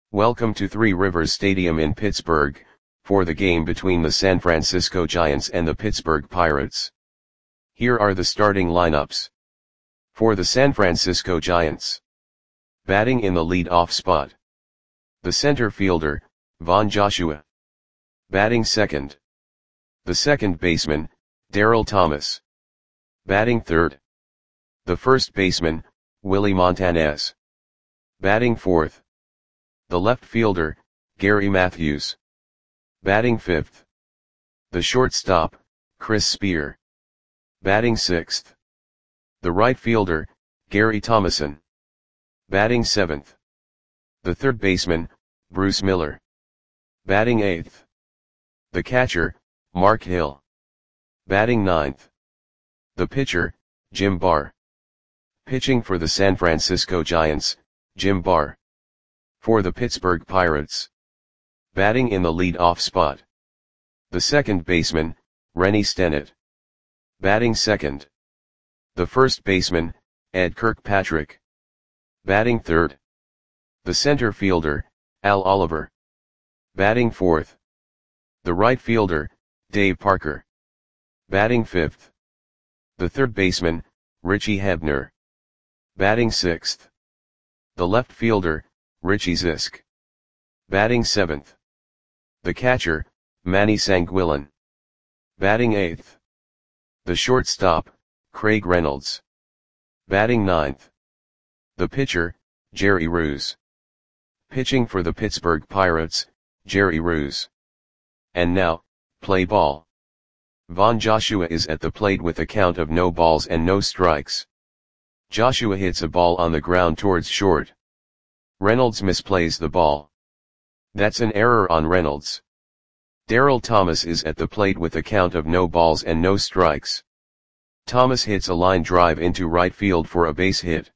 Welcome to Three Rivers Stadium in Pittsburgh, for the game between the San Francisco Giants and the Pittsburgh Pirates. Here are the starting lineups. For the San Francisco Giants. Batting in the lead-off spot. The center fielder, Von Joshua. Batting second. The second baseman, Daryl Thomas. Batting third. The first baseman, Willie Montanez. Batting fourth. The left fielder, Gary Matthews. Batting fifth. The shortstop, Chris Spear. Batting sixth. The right fielder, Gary Thomasson. Batting seventh. The third baseman, Bruce Miller. Batting eighth. The catcher, Mark Hill. Batting ninth. The pitcher, Jim Barr. Pitching for the San Francisco Giants, Jim Barr. For the Pittsburgh Pirates. Batting in the lead-off spot. The second baseman, Rennie Stennett. Batting second. The first baseman, Ed Kirkpatrick. Batting third. The center fielder, Al Oliver. Batting fourth. The right fielder, Dave Parker. Batting fifth. The third baseman, Richie Hebner. Batting sixth. The left fielder, Richie Zisk. Batting seventh. The catcher, Manny Sanguillen. Batting eighth. The shortstop, Craig Reynolds. Batting ninth. The pitcher, Jerry Roos. Pitching for the Pittsburgh Pirates, Jerry Roos. And now, play ball. Von Joshua is at the plate with a count of no balls and no strikes. Joshua hits a ball on the ground towards short. Reynolds misplays the ball. That's an error on Reynolds. Daryl Thomas is at the plate with a count of no balls and no strikes. Thomas hits a line drive into right field for a base hit.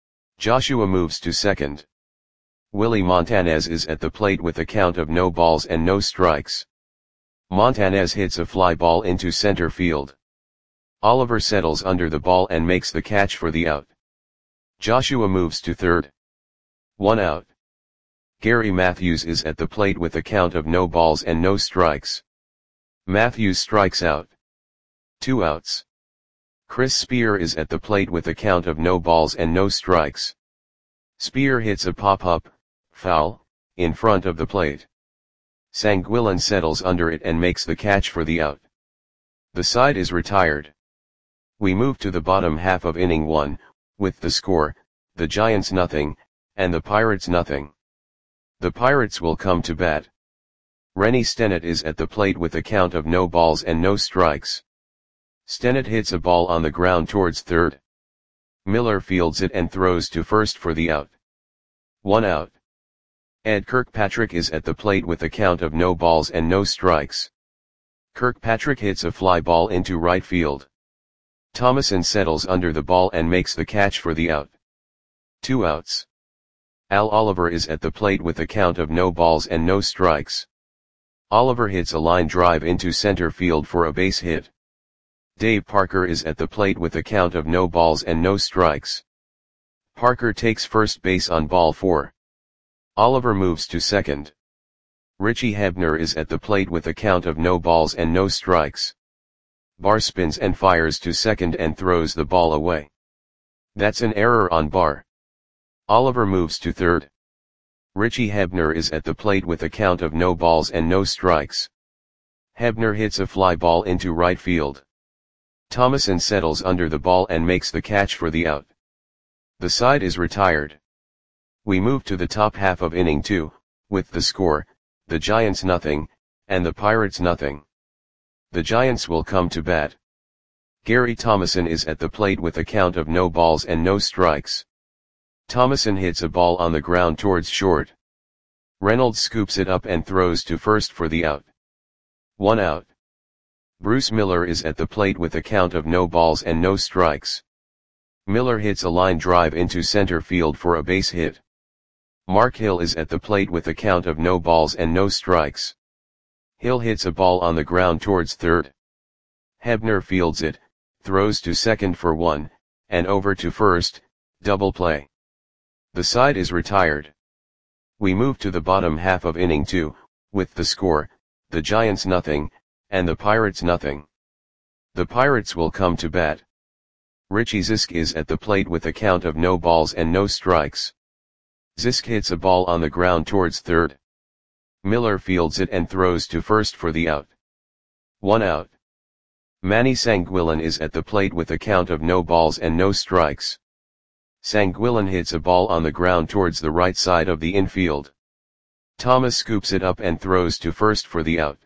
Joshua moves to second. Willie Montanez is at the plate with a count of no balls and no strikes. Montanez hits a fly ball into center field. Oliver settles under the ball and makes the catch for the out. Joshua moves to third. 1 out. Gary Matthews is at the plate with a count of no balls and no strikes. Matthews strikes out. 2 outs. Chris Spear is at the plate with a count of no balls and no strikes. Spear hits a pop-up, foul, in front of the plate. Sanguillen settles under it and makes the catch for the out. The side is retired. We move to the bottom half of inning 1, with the score, the Giants nothing, and the Pirates nothing. The Pirates will come to bat. Rennie Stennett is at the plate with a count of no balls and no strikes. Stennett hits a ball on the ground towards third. Miller fields it and throws to first for the out. 1 out. Ed Kirkpatrick is at the plate with a count of no balls and no strikes. Kirkpatrick hits a fly ball into right field. Thomasson settles under the ball and makes the catch for the out. 2 outs. Al Oliver is at the plate with a count of no balls and no strikes. Oliver hits a line drive into center field for a base hit. Dave Parker is at the plate with a count of no balls and no strikes. Parker takes first base on ball 4. Oliver moves to second. Richie Hebner is at the plate with a count of no balls and no strikes. Barr spins and fires to second and throws the ball away. That's an error on Barr. Oliver moves to third. Richie Hebner is at the plate with a count of no balls and no strikes. Hebner hits a fly ball into right field. Thomasson settles under the ball and makes the catch for the out. The side is retired. We move to the top half of inning 2, with the score, the Giants nothing, and the Pirates nothing. The Giants will come to bat. Gary Thomasson is at the plate with a count of no balls and no strikes. Thomasson hits a ball on the ground towards short. Reynolds scoops it up and throws to first for the out. 1 out. Bruce Miller is at the plate with a count of no balls and no strikes. Miller hits a line drive into center field for a base hit. Mark Hill is at the plate with a count of no balls and no strikes. Hill hits a ball on the ground towards third. Hebner fields it, throws to second for 1, and over to first, double play. The side is retired. We move to the bottom half of inning 2, with the score, the Giants nothing, and the Pirates nothing. The Pirates will come to bat. Richie Zisk is at the plate with a count of no balls and no strikes. Zisk hits a ball on the ground towards third. Miller fields it and throws to first for the out. 1 out. Manny Sanguillen is at the plate with a count of no balls and no strikes. Sanguillen hits a ball on the ground towards the right side of the infield. Thomas scoops it up and throws to first for the out.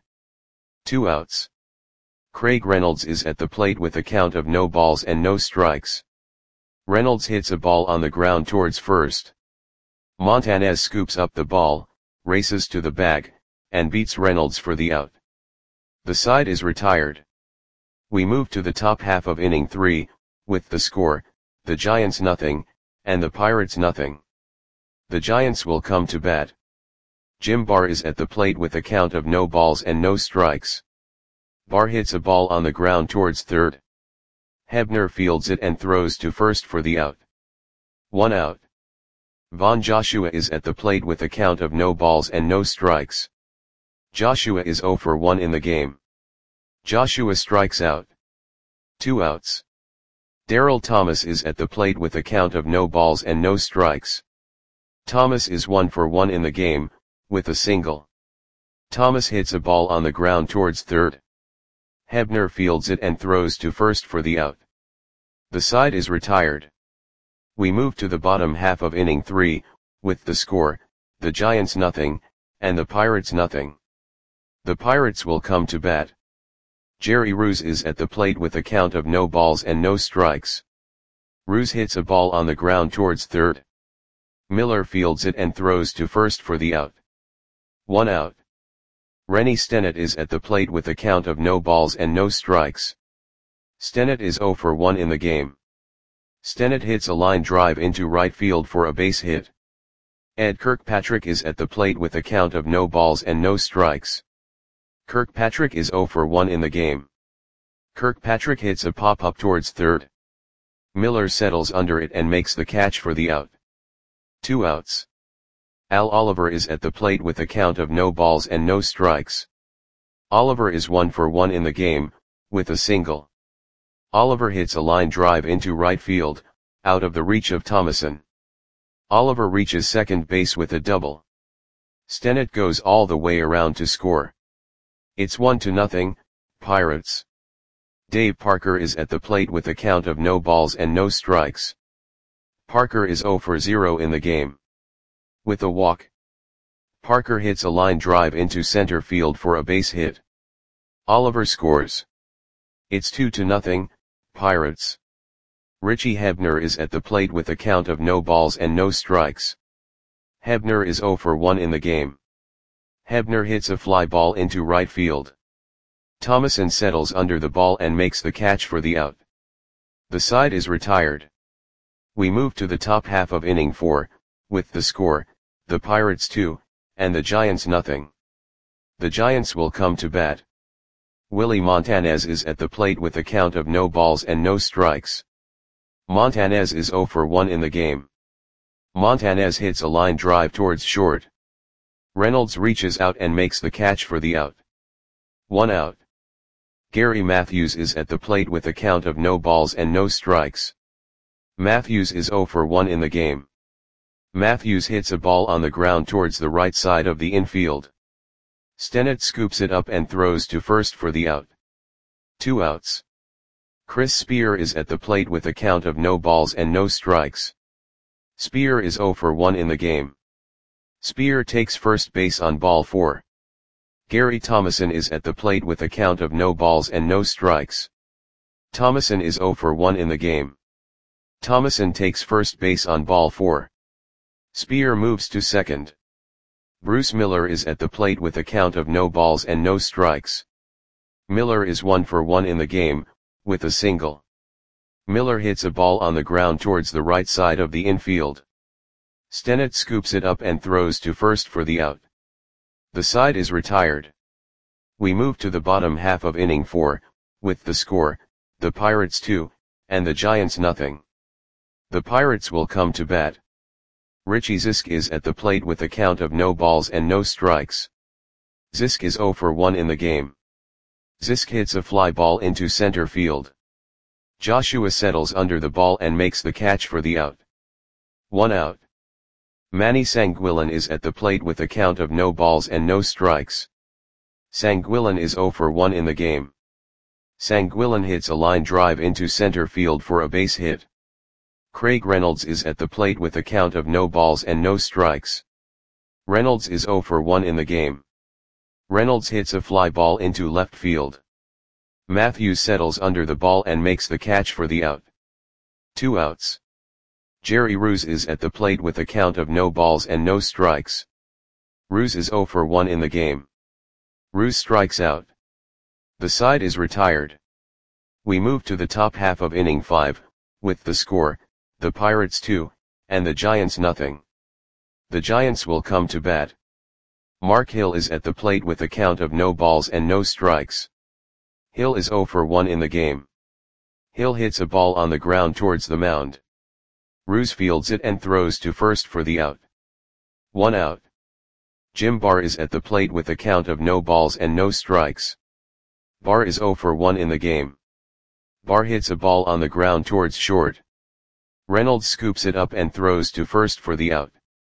2 outs. Craig Reynolds is at the plate with a count of no balls and no strikes. Reynolds hits a ball on the ground towards first. Montanez scoops up the ball, races to the bag, and beats Reynolds for the out. The side is retired. We move to the top half of inning 3, with the score, the Giants nothing, and the Pirates nothing. The Giants will come to bat. Jim Barr is at the plate with a count of no balls and no strikes. Barr hits a ball on the ground towards third. Hebner fields it and throws to first for the out. 1 out. Von Joshua is at the plate with a count of no balls and no strikes. Joshua is 0 for 1 in the game. Joshua strikes out. 2 outs. Darrell Thomas is at the plate with a count of no balls and no strikes. Thomas is 1 for 1 in the game, with a single. Thomas hits a ball on the ground towards third. Hebner fields it and throws to first for the out. The side is retired. We move to the bottom half of inning 3, with the score, the Giants nothing, and the Pirates nothing. The Pirates will come to bat. Jerry Roos is at the plate with a count of no balls and no strikes. Roos hits a ball on the ground towards third. Miller fields it and throws to first for the out. 1 out. Rennie Stennett is at the plate with a count of no balls and no strikes. Stennett is 0 for 1 in the game. Stennett hits a line drive into right field for a base hit. Ed Kirkpatrick is at the plate with a count of no balls and no strikes. Kirkpatrick is 0 for 1 in the game. Kirkpatrick hits a pop-up towards third. Miller settles under it and makes the catch for the out. 2 outs. Al Oliver is at the plate with a count of no balls and no strikes. Oliver is 1 for 1 in the game, with a single. Oliver hits a line drive into right field, out of the reach of Thomason. Oliver reaches second base with a double. Stennett goes all the way around to score. It's 1-0, Pirates. Dave Parker is at the plate with a count of no balls and no strikes. Parker is 0 for 0 in the game. With a walk. Parker hits a line drive into center field for a base hit. Oliver scores. It's 2-0, Pirates. Richie Hebner is at the plate with a count of no balls and no strikes. Hebner is 0 for 1 in the game. Hebner hits a fly ball into right field. Thomason settles under the ball and makes the catch for the out. The side is retired. We move to the top half of inning 4, with the score, the Pirates 2, and the Giants nothing. The Giants will come to bat. Willie Montanez is at the plate with a count of no balls and no strikes. Montanez is 0 for 1 in the game. Montanez hits a line drive towards short. Reynolds reaches out and makes the catch for the out. 1 out. Gary Matthews is at the plate with a count of no balls and no strikes. Matthews is 0 for 1 in the game. Matthews hits a ball on the ground towards the right side of the infield. Stennett scoops it up and throws to first for the out. 2 outs. Chris Spear is at the plate with a count of no balls and no strikes. Spear is 0 for 1 in the game. Spear takes first base on ball 4. Gary Thomason is at the plate with a count of no balls and no strikes. Thomason is 0 for 1 in the game. Thomason takes first base on ball 4. Spear moves to second. Bruce Miller is at the plate with a count of no balls and no strikes. Miller is 1 for 1 in the game, with a single. Miller hits a ball on the ground towards the right side of the infield. Stennett scoops it up and throws to first for the out. The side is retired. We move to the bottom half of inning 4, with the score, the Pirates 2, and the Giants nothing. The Pirates will come to bat. Richie Zisk is at the plate with a count of no balls and no strikes. Zisk is 0 for 1 in the game. Zisk hits a fly ball into center field. Joshua settles under the ball and makes the catch for the out. 1 out. Manny Sanguillen is at the plate with a count of no balls and no strikes. Sanguillen is 0 for 1 in the game. Sanguillen hits a line drive into center field for a base hit. Craig Reynolds is at the plate with a count of no balls and no strikes. Reynolds is 0 for 1 in the game. Reynolds hits a fly ball into left field. Matthews settles under the ball and makes the catch for the out. 2 outs. Jerry Ruse is at the plate with a count of no balls and no strikes. Ruse is 0 for 1 in the game. Ruse strikes out. The side is retired. We move to the top half of inning 5, with the score, the Pirates 2, and the Giants nothing. The Giants will come to bat. Mark Hill is at the plate with a count of no balls and no strikes. Hill is 0 for 1 in the game. Hill hits a ball on the ground towards the mound. Ruse fields it and throws to first for the out. 1 out. Jim Barr is at the plate with a count of no balls and no strikes. Barr is 0 for 1 in the game. Barr hits a ball on the ground towards short. Reynolds scoops it up and throws to first for the out.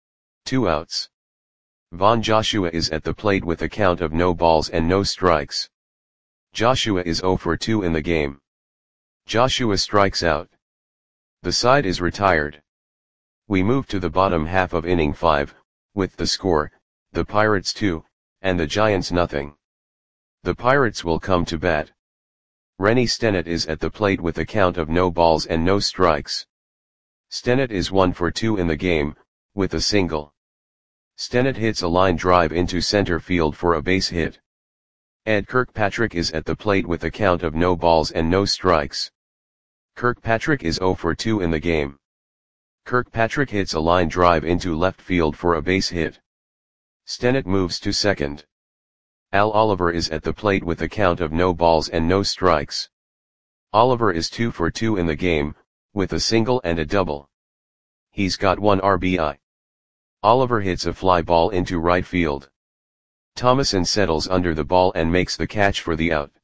2 outs. Von Joshua is at the plate with a count of no balls and no strikes. Joshua is 0 for 2 in the game. Joshua strikes out. The side is retired. We move to the bottom half of inning 5, with the score, the Pirates 2, and the Giants nothing. The Pirates will come to bat. Rennie Stennett is at the plate with a count of no balls and no strikes. Stennett is 1 for 2 in the game, with a single. Stennett hits a line drive into center field for a base hit. Ed Kirkpatrick is at the plate with a count of no balls and no strikes. Kirkpatrick is 0 for 2 in the game. Kirkpatrick hits a line drive into left field for a base hit. Stennett moves to second. Al Oliver is at the plate with a count of no balls and no strikes. Oliver is 2 for 2 in the game, with a single and a double. He's got 1 RBI. Oliver hits a fly ball into right field. Thomason settles under the ball and makes the catch for the out.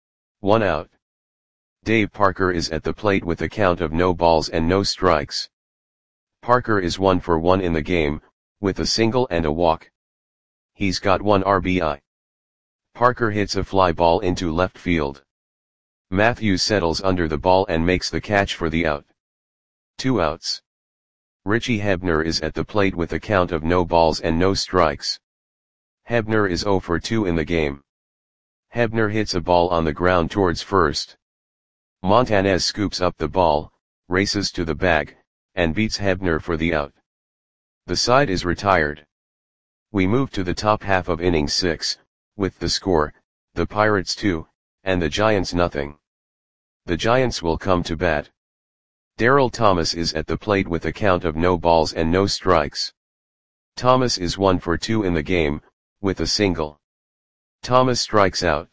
1 out. Dave Parker is at the plate with a count of no balls and no strikes. Parker is 1 for 1 in the game, with a single and a walk. He's got 1 RBI. Parker hits a fly ball into left field. Matthews settles under the ball and makes the catch for the out. 2 outs. Richie Hebner is at the plate with a count of no balls and no strikes. Hebner is 0 for 2 in the game. Hebner hits a ball on the ground towards first. Montanez scoops up the ball, races to the bag, and beats Hebner for the out. The side is retired. We move to the top half of inning 6, with the score, the Pirates 2, and the Giants nothing. The Giants will come to bat. Darryl Thomas is at the plate with a count of no balls and no strikes. Thomas is 1 for 2 in the game, with a single. Thomas strikes out.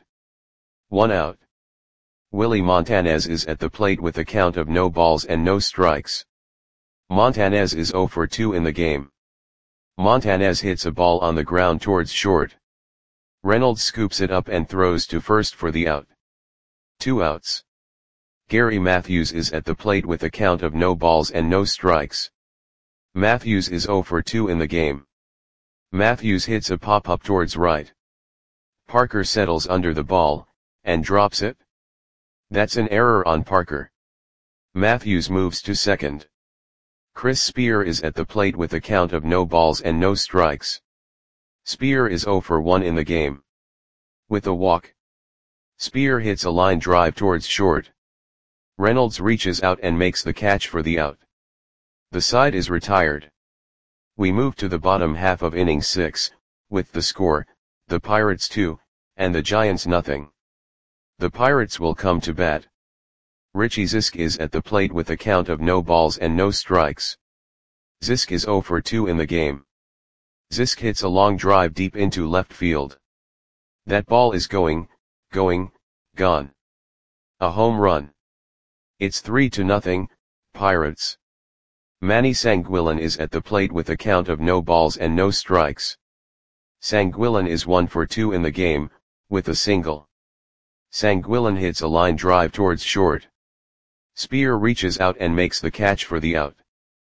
1 out. Willie Montanez is at the plate with a count of no balls and no strikes. Montanez is 0 for 2 in the game. Montanez hits a ball on the ground towards short. Reynolds scoops it up and throws to first for the out. 2 outs. Gary Matthews is at the plate with a count of no balls and no strikes. Matthews is 0 for 2 in the game. Matthews hits a pop-up towards right. Parker settles under the ball, and drops it. That's an error on Parker. Matthews moves to second. Chris Spear is at the plate with a count of no balls and no strikes. Spear is 0 for 1 in the game. With a walk. Spear hits a line drive towards short. Reynolds reaches out and makes the catch for the out. The side is retired. We move to the bottom half of inning 6, with the score, the Pirates 2, and the Giants nothing. The Pirates will come to bat. Richie Zisk is at the plate with a count of no balls and no strikes. Zisk is 0 for 2 in the game. Zisk hits a long drive deep into left field. That ball is gone. A home run. It's 3-0, Pirates. Manny Sanguillen is at the plate with a count of no balls and no strikes. Sanguillen is 1 for 2 in the game, with a single. Sanguillen hits a line drive towards short. Spear reaches out and makes the catch for the out.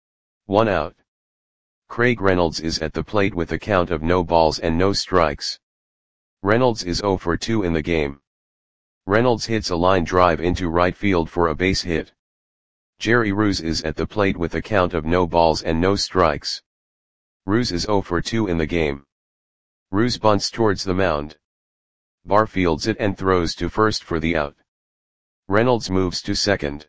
1 out. Craig Reynolds is at the plate with a count of no balls and no strikes. Reynolds is 0 for 2 in the game. Reynolds hits a line drive into right field for a base hit. Jerry Ruse is at the plate with a count of no balls and no strikes. Ruse is 0 for 2 in the game. Ruse bunts towards the mound. Barr fields it and throws to first for the out. Reynolds moves to second.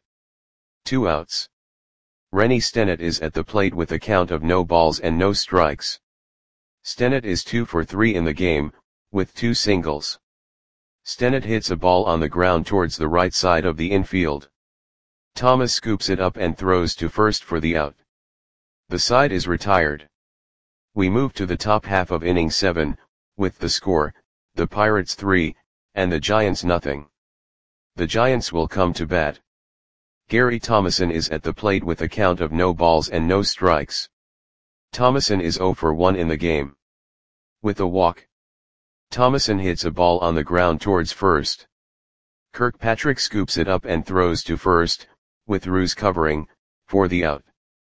2 outs. Rennie Stennett is at the plate with a count of no balls and no strikes. Stennett is 2 for 3 in the game, with 2 singles. Stennett hits a ball on the ground towards the right side of the infield. Thomas scoops it up and throws to first for the out. The side is retired. We move to the top half of inning 7, with the score, the Pirates 3, and the Giants nothing. The Giants will come to bat. Gary Thomason is at the plate with a count of no balls and no strikes. Thomason is 0 for 1 in the game. With a walk. Thomason hits a ball on the ground towards first. Kirkpatrick scoops it up and throws to first, with Ruse covering, for the out.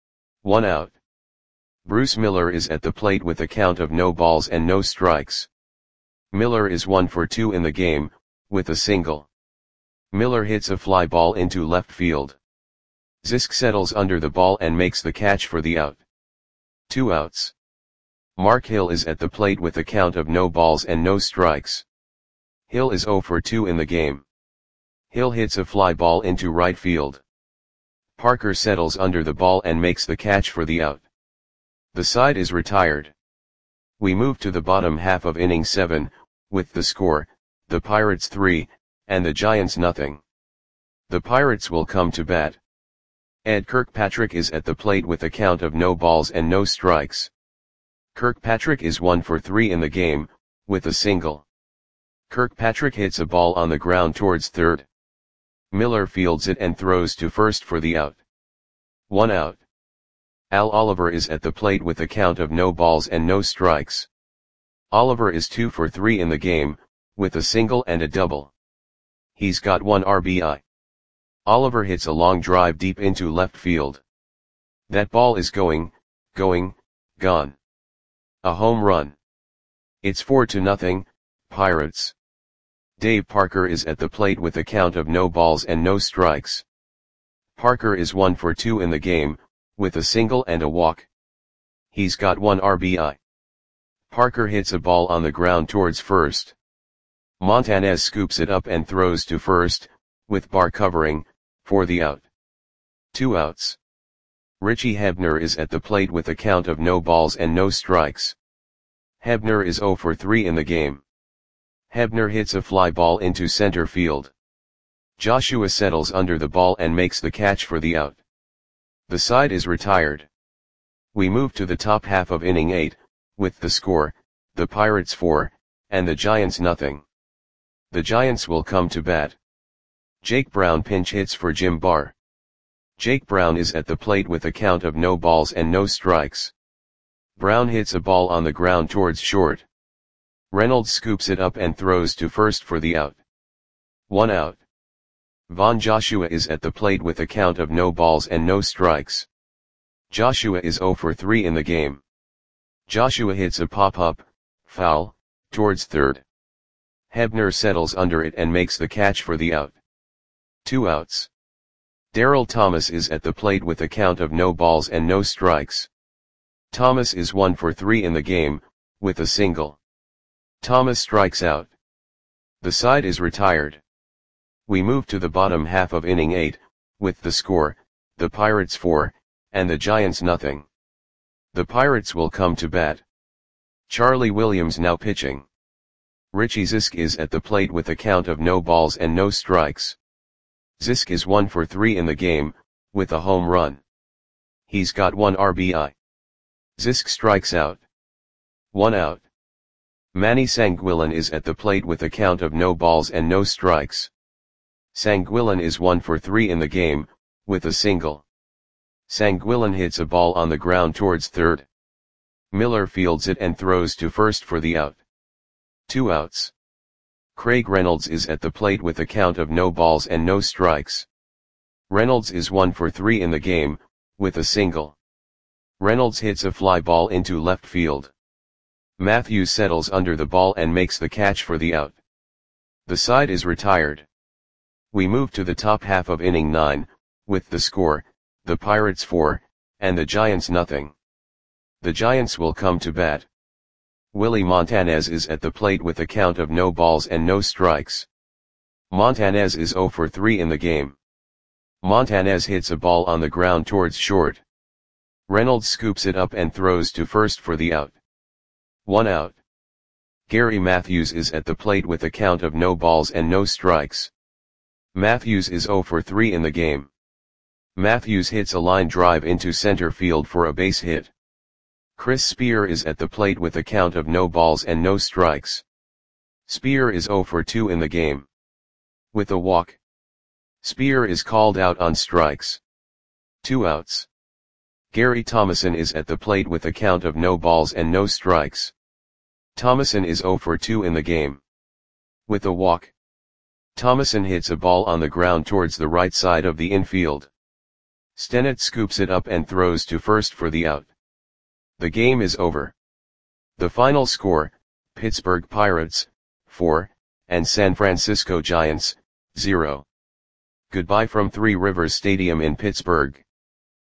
1 out. Bruce Miller is at the plate with a count of no balls and no strikes. Miller is 1 for 2 in the game, with a single. Miller hits a fly ball into left field. Zisk settles under the ball and makes the catch for the out. 2 outs. Mark Hill is at the plate with a count of no balls and no strikes. Hill is 0 for 2 in the game. Hill hits a fly ball into right field. Parker settles under the ball and makes the catch for the out. The side is retired. We move to the bottom half of inning 7, with the score, the Pirates 3, and the Giants nothing. The Pirates will come to bat. Ed Kirkpatrick is at the plate with a count of no balls and no strikes. Kirkpatrick is 1 for 3 in the game, with a single. Kirkpatrick hits a ball on the ground towards third. Miller fields it and throws to first for the out. 1 out. Al Oliver is at the plate with a count of no balls and no strikes. Oliver is 2 for 3 in the game, with a single and a double. He's got 1 RBI. Oliver hits a long drive deep into left field. That ball is gone. A home run. It's 4-0, Pirates. Dave Parker is at the plate with a count of no balls and no strikes. Parker is 1 for 2 in the game, with a single and a walk. He's got 1 RBI. Parker hits a ball on the ground towards first. Montanez scoops it up and throws to first, with Barr covering, for the out. 2 outs. Richie Hebner is at the plate with a count of no balls and no strikes. Hebner is 0 for 3 in the game. Hebner hits a fly ball into center field. Joshua settles under the ball and makes the catch for the out. The side is retired. We move to the top half of inning 8, with the score, the Pirates 4, and the Giants nothing. The Giants will come to bat. Jake Brown pinch hits for Jim Barr. Jake Brown is at the plate with a count of no balls and no strikes. Brown hits a ball on the ground towards short. Reynolds scoops it up and throws to first for the out. 1 out. Von Joshua is at the plate with a count of no balls and no strikes. Joshua is 0 for 3 in the game. Joshua hits a pop-up, foul, towards third. Hebner settles under it and makes the catch for the out. 2 outs. Darryl Thomas is at the plate with a count of no balls and no strikes. Thomas is 1 for 3 in the game, with a single. Thomas strikes out. The side is retired. We move to the bottom half of inning 8, with the score, the Pirates 4, and the Giants nothing. The Pirates will come to bat. Charlie Williams now pitching. Richie Zisk is at the plate with a count of no balls and no strikes. Zisk is 1 for 3 in the game, with a home run. He's got 1 RBI. Zisk strikes out. 1 out. Manny Sanguillen is at the plate with a count of no balls and no strikes. Sanguillen is 1 for 3 in the game, with a single. Sanguillén hits a ball on the ground towards third. Miller fields it and throws to first for the out. 2 outs. Craig Reynolds is at the plate with a count of no balls and no strikes. Reynolds is 1 for 3 in the game, with a single. Reynolds hits a fly ball into left field. Matthews settles under the ball and makes the catch for the out. The side is retired. We move to the top half of inning 9, with the score, the Pirates 4, and the Giants nothing. The Giants will come to bat. Willie Montanez is at the plate with a count of no balls and no strikes. Montanez is 0 for 3 in the game. Montanez hits a ball on the ground towards short. Reynolds scoops it up and throws to first for the out. 1 out. Gary Matthews is at the plate with a count of no balls and no strikes. Matthews is 0 for 3 in the game. Matthews hits a line drive into center field for a base hit. Chris Spear is at the plate with a count of no balls and no strikes. Spear is 0 for 2 in the game. With a walk. Spear is called out on strikes. 2 outs. Gary Thomason is at the plate with a count of no balls and no strikes. Thomason is 0 for 2 in the game. With a walk. Thomason hits a ball on the ground towards the right side of the infield. Stennett scoops it up and throws to first for the out. The game is over. The final score, Pittsburgh Pirates, 4, and San Francisco Giants, 0. Goodbye from Three Rivers Stadium in Pittsburgh.